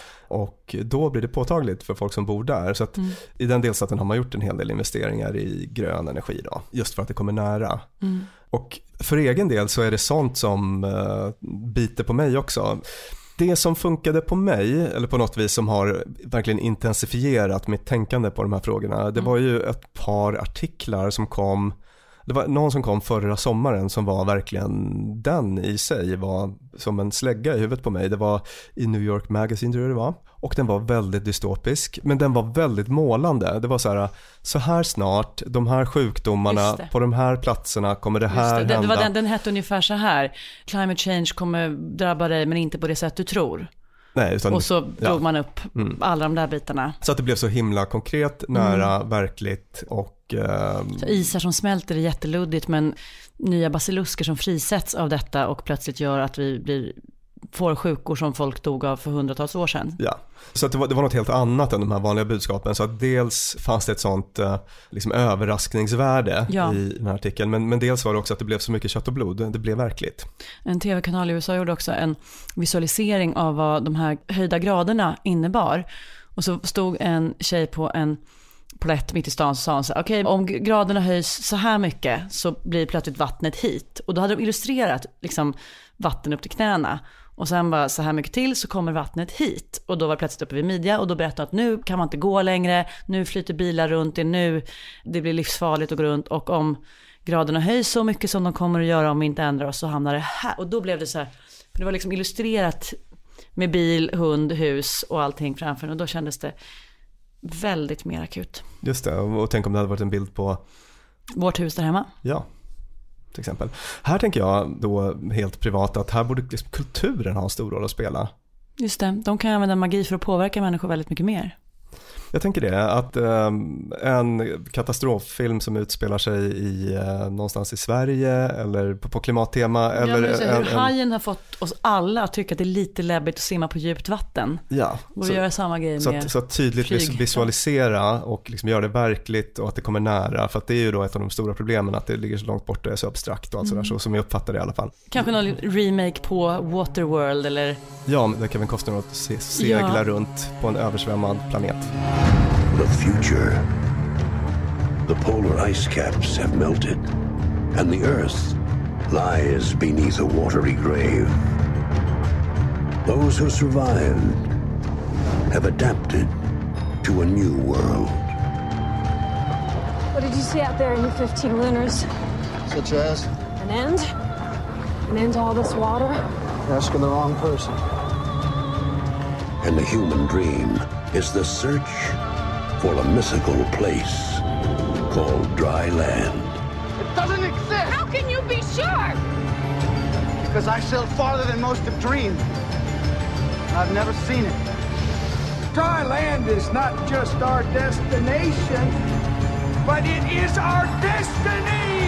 Speaker 4: Och då blir det påtagligt för folk som bor där. Så att mm. i den delstaten har man gjort en hel del investeringar i grön energi då, just för att det kommer nära. Mm. Och för egen del så är det sånt som uh, biter på mig också. Det som funkade på mig, eller på något vis som har verkligen intensifierat mitt tänkande på de här frågorna, det var ju ett par artiklar som kom. Det var någon som kom förra sommaren som var verkligen, den i sig var som en slägga i huvudet på mig. Det var i New York Magazine tror jag det var. Och den var väldigt dystopisk, men den var väldigt målande. Det var så här, så här snart, de här sjukdomarna på de här platserna kommer det här
Speaker 6: det.
Speaker 4: hända.
Speaker 6: Det var den, den hette ungefär så här, climate change kommer drabba dig men inte på det sätt du tror.
Speaker 4: Nej, utan,
Speaker 6: och så drog
Speaker 4: ja.
Speaker 6: man upp mm. alla de där bitarna.
Speaker 4: Så att det blev så himla konkret, nära, mm. verkligt och... Um...
Speaker 6: Så isar som smälter är jätteluddigt, men nya basilusker som frisätts av detta och plötsligt gör att vi blir, får sjukor som folk dog av för hundratals år sedan.
Speaker 4: Ja, så att det, var, det var något helt annat än de här vanliga budskapen. Så att dels fanns det ett sånt uh, liksom överraskningsvärde ja. i den här artikeln. Men, men dels var det också att det blev så mycket kött och blod. Det blev verkligt.
Speaker 6: En tv-kanal i U S A gjorde också en visualisering av vad de här höjda graderna innebar. Och så stod en tjej på en plätt mitt i stan, så sa hon så här, okej, okay, om graderna höjs så här mycket så blir plötsligt vattnet hit. Och då hade de illustrerat liksom vatten upp till knäna. Och sen bara så här mycket till så kommer vattnet hit. Och då var det plötsligt uppe vid midja och då berättade att nu kan man inte gå längre. Nu flyter bilar runt, det nu det blir livsfarligt att gå runt. Och om graderna höjs så mycket som de kommer att göra om vi inte ändrar oss, så hamnar det här. Och då blev det så här, för det var liksom illustrerat med bil, hund, hus och allting framför. Och då kändes det väldigt mer akut.
Speaker 4: Just det, och tänk om det hade varit en bild på
Speaker 6: vårt hus där hemma.
Speaker 4: Ja, till exempel. Här tänker jag då helt privat att här borde liksom kulturen ha en stor roll att spela.
Speaker 6: Just det, de kan använda magi för att påverka människor väldigt mycket mer.
Speaker 4: Jag tänker det, att eh, en katastroffilm som utspelar sig i, eh, någonstans i Sverige eller på, på klimattema. Eller
Speaker 6: ja,
Speaker 4: en,
Speaker 6: hur hajen har fått oss alla att tycka att det är lite läbbigt att simma på djupt vatten.
Speaker 4: Ja.
Speaker 6: Och vi gör samma grej
Speaker 4: så
Speaker 6: med
Speaker 4: att, så att tydligt
Speaker 6: flyg.
Speaker 4: Visualisera och liksom göra det verkligt och att det kommer nära. För att det är ju då ett av de stora problemen, att det ligger så långt bort, det är så abstrakt och allt mm. sådär, så som jag uppfattar det i alla fall.
Speaker 6: Kanske någon remake på Waterworld eller...
Speaker 4: Ja, där Kevin Costner se- segla ja. runt på en översvämmad planet.
Speaker 16: The future. The polar ice caps have melted, and the Earth lies beneath a watery grave. Those who survived have adapted to a new world.
Speaker 15: What did you see out there in the fifteen lunars?
Speaker 17: Such as?
Speaker 15: An end? An end to all this water?
Speaker 17: You're asking the wrong person.
Speaker 16: And the human dream is the search for a mystical place called dry land.
Speaker 17: It doesn't exist!
Speaker 15: How can you be sure?
Speaker 17: Because I sailed farther than most have dreamed. I've never seen it. Dry land is not just our destination, but it is our destiny!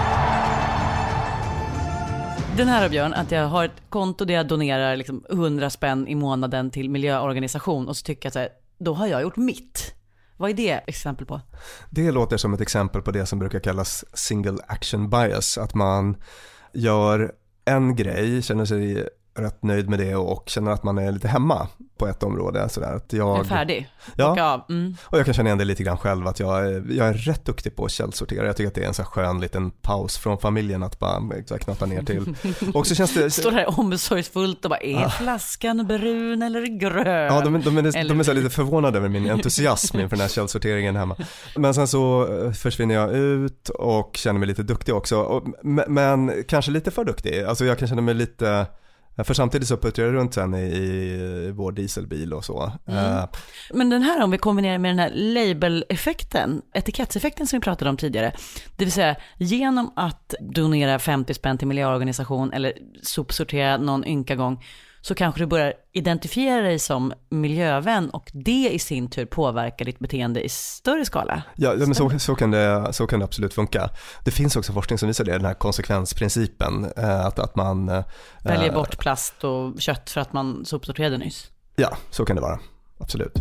Speaker 6: Den här, Björn, att jag har ett konto där jag donerar liksom hundra spänn i månaden till miljöorganisation och så tycker jag så här, då har jag gjort mitt. Vad är det exempel på?
Speaker 4: Det låter som ett exempel på det som brukar kallas single action bias. Att man gör en grej, känner sig rätt nöjd med det och känner att man är lite hemma på ett område. Sådär, att jag
Speaker 6: är färdig.
Speaker 4: Ja,
Speaker 6: och, mm.
Speaker 4: och jag kan känna igen det lite grann själv att jag, jag är rätt duktig på att källsortera. Jag tycker att det är en så här skön liten paus från familjen att bara så här, knatta ner till. Och så känns det...
Speaker 6: Står här omsorgsfullt och bara, är flaskan brun eller grön?
Speaker 4: Ja, de, de, de är,
Speaker 6: eller...
Speaker 4: de är så här lite förvånade över min entusiasm inför den här källsorteringen hemma. Men sen så försvinner jag ut och känner mig lite duktig också. Och, men kanske lite för duktig. Alltså jag kan känna mig lite... För samtidigt så puttrar jag runt sen i, i vår dieselbil och så. Mm. Uh,
Speaker 6: Men den här, om vi kombinerar med den här label-effekten, etikettseffekten som vi pratade om tidigare. Det vill säga, genom att donera femtio spänn till miljöorganisation eller sopsortera någon ynka gång, så kanske du börjar identifiera dig som miljövän och det i sin tur påverkar ditt beteende i större skala.
Speaker 4: Ja, men så, så, kan det, så kan det absolut funka. Det finns också forskning som visar det, den här konsekvensprincipen. Att, att man
Speaker 6: väljer äh, bort plast och kött för att man sopsorterade nyss.
Speaker 4: Ja, så kan det vara. Absolut.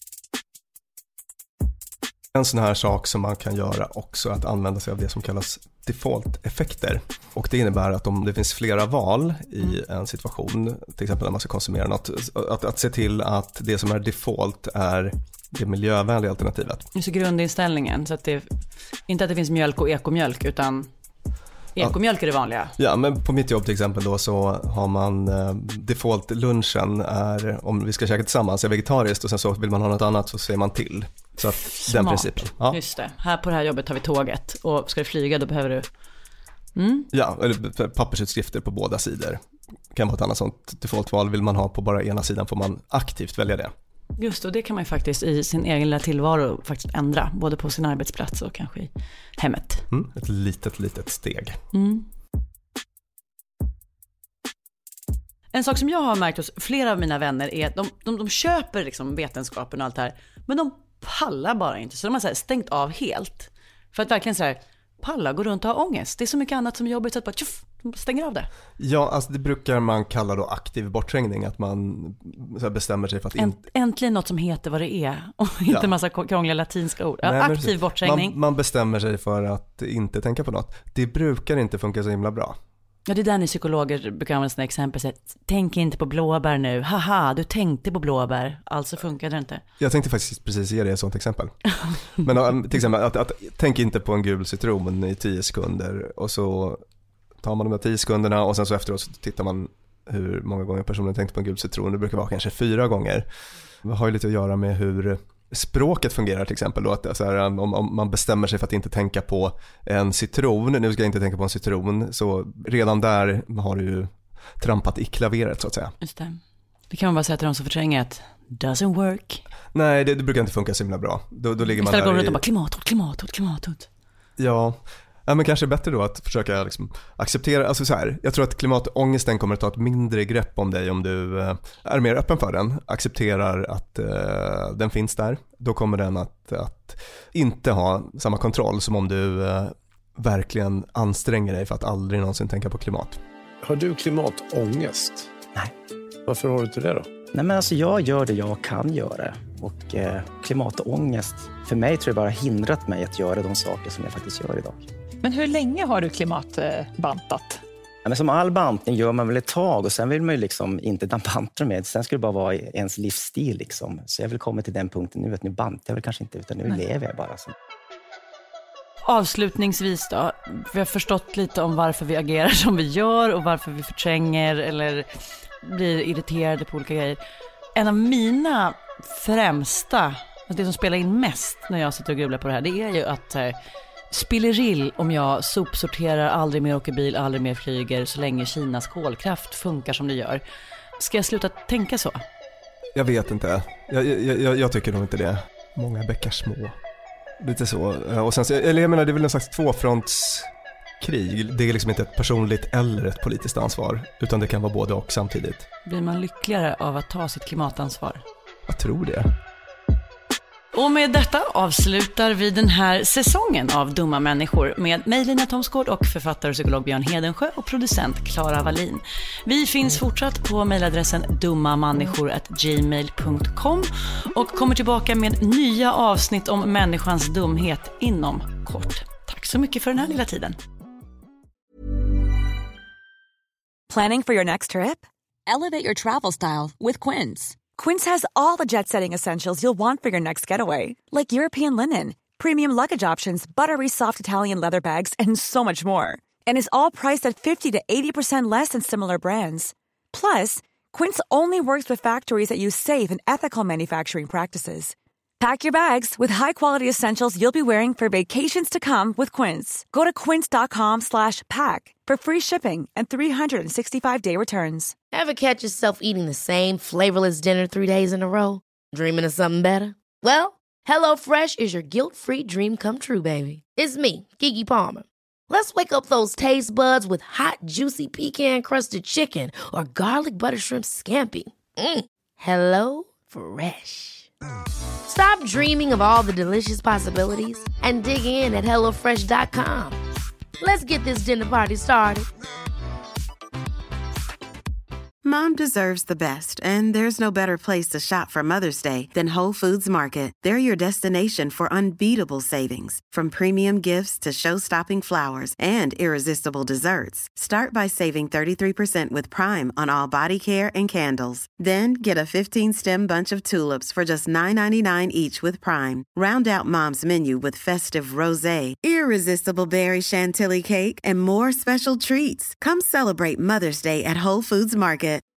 Speaker 4: En sån här sak som man kan göra också är att använda sig av det som kallas default-effekter. Och det innebär att om det finns flera val i en situation, till exempel när man ska konsumera något, att, att se till att det som är default är det miljövänliga alternativet.
Speaker 6: Så grundinställningen, så att det inte att det finns mjölk och ekomjölk, utan ekomjölk är det vanliga.
Speaker 4: Ja, men på mitt jobb till exempel då så har man eh, default lunchen är, om vi ska käka tillsammans, är vegetariskt och sen så vill man ha något annat så säger man till. Så att
Speaker 6: Smart.
Speaker 4: Den principen. Ja.
Speaker 6: Just det. Här på det här jobbet har vi tåget och ska du flyga då behöver du mm.
Speaker 4: Ja, eller pappersutskrifter på båda sidor. Kan vara ett annat sånt defaultval. Vill man ha på bara ena sidan får man aktivt välja det.
Speaker 6: Just, och det kan man ju faktiskt i sin egen lilla tillvaro faktiskt ändra, både på sin arbetsplats och kanske i hemmet.
Speaker 4: Mm, ett litet, litet steg.
Speaker 6: Mm. En sak som jag har märkt hos flera av mina vänner är att de, de, de köper liksom vetenskapen och allt det här, men de pallar bara inte. Så de har så här stängt av helt. För att verkligen så här, palla, gå runt och ha ångest. Det är så mycket annat som jobbigt så att bara tjuff, de stänger av det.
Speaker 4: Ja, alltså det brukar man kalla då aktiv bortträngning. Att man så här bestämmer sig för att inte...
Speaker 6: Äntligen något som heter vad det är. Och inte ja. en massa krångliga latinska ord. Ja, nej, aktiv bortträngning.
Speaker 4: Man, man bestämmer sig för att inte tänka på något. Det brukar inte funka så himla bra.
Speaker 6: Ja, det är där ni psykologer brukar använda sådana exempel. Så att, tänk inte på blåbär nu. Haha, du tänkte på blåbär. Alltså funkar det inte.
Speaker 4: Jag tänkte faktiskt precis ge dig ett sånt exempel. Men till exempel, att, att, tänk inte på en gul citron i tio sekunder. Och så tar man de här tio sekunderna och sen så efteråt så tittar man hur många gånger personen tänkte på en gul citron. Det brukar vara kanske fyra gånger. Det har ju lite att göra med hur språket fungerar till exempel då, att så här, om, om man bestämmer sig för att inte tänka på en citron, nu ska jag inte tänka på en citron, så redan där har du ju trampat i klaveret så att säga.
Speaker 6: Just det. Det kan man bara säga till de som förtränger att doesn't work.
Speaker 4: Nej, det, det brukar inte funka så himla bra. Då, då ligger man
Speaker 6: istället
Speaker 4: där
Speaker 6: går runt
Speaker 4: i...
Speaker 6: och bara klimathot, klimathot, klimathot.
Speaker 4: Ja. Ja, men kanske bättre då att försöka liksom acceptera, alltså så här, jag tror att klimatångesten kommer att ta ett mindre grepp om dig om du eh, är mer öppen för den, accepterar att eh, den finns där, då kommer den att, att inte ha samma kontroll som om du eh, verkligen anstränger dig för att aldrig någonsin tänka på klimat.
Speaker 18: Har du klimatångest?
Speaker 19: Nej.
Speaker 18: Varför har du inte det då?
Speaker 19: Nej, men alltså jag gör det jag kan göra och eh, klimatångest för mig tror jag bara hindrat mig att göra de saker som jag faktiskt gör idag.
Speaker 20: Men hur länge har du klimatbantat?
Speaker 19: Ja, men som all bantning gör man väl ett tag och sen vill man ju liksom inte banta med. Sen ska det bara vara ens livsstil liksom. Så jag vill komma till den punkten nu att nu bantar jag väl kanske inte utan nu Nej. lever jag bara. Så.
Speaker 6: Avslutningsvis då, vi har förstått lite om varför vi agerar som vi gör och varför vi förtränger eller blir irriterade på olika grejer. En av mina främsta, det som spelar in mest när jag sitter och grubblar på det här, det är ju att spillerill om jag sopsorterar, aldrig mer åker bil, aldrig mer flyger så länge Kinas kolkraft funkar som det gör. Ska jag sluta tänka så?
Speaker 4: Jag vet inte. Jag, jag, jag tycker nog inte det. Många bäckar små. Lite så. Och sen, eller jag menar, det är väl en slags tvåfrontskrig. Det är liksom inte ett personligt eller ett politiskt ansvar, utan det kan vara både och samtidigt.
Speaker 6: Blir man lyckligare av att ta sitt klimatansvar?
Speaker 4: Jag tror det.
Speaker 6: Och med detta avslutar vi den här säsongen av Dumma människor med mig Lina Thomsgård och författare och psykolog Björn Hedensjö och producent Clara Wallin. Vi finns fortsatt på mejladressen dummamänniskor at gmail punkt com och kommer tillbaka med nya avsnitt om människans dumhet inom kort. Tack så mycket för den här lilla tiden.
Speaker 10: Planning for your next trip?
Speaker 21: Elevate your travel style with Quince.
Speaker 10: Quince has all the jet-setting essentials you'll want for your next getaway, like European linen, premium luggage options, buttery soft Italian leather bags, and so much more. And is all priced at fifty to eighty percent less than similar brands. Plus, Quince only works with factories that use safe and ethical manufacturing practices. Pack your bags with high-quality essentials you'll be wearing for vacations to come with Quince. Go to quince.com slash pack for free shipping and three sixty-five day returns.
Speaker 1: Ever catch yourself eating the same flavorless dinner three days in a row? Dreaming of something better? Well, HelloFresh is your guilt-free dream come true, baby. It's me, Keke Palmer. Let's wake up those taste buds with hot, juicy pecan-crusted chicken or garlic butter shrimp scampi. Mm. Hello Fresh. Stop dreaming of all the delicious possibilities and dig in at hello fresh dot com. Let's get this dinner party started.
Speaker 22: Mom deserves the best, and there's no better place to shop for Mother's Day than Whole Foods Market. They're your destination for unbeatable savings, from premium gifts to show-stopping flowers and irresistible desserts. Start by saving thirty-three percent with Prime on all body care and candles. Then get a fifteen-stem bunch of tulips for just nine ninety-nine each with Prime. Round out Mom's menu with festive rosé, irresistible berry chantilly cake, and more special treats. Come celebrate Mother's Day at Whole Foods Market.